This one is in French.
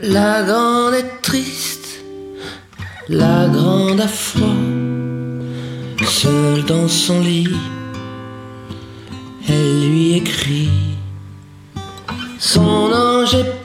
La grande est triste, la grande a froid. Seule dans son lit, elle lui écrit. Son ange est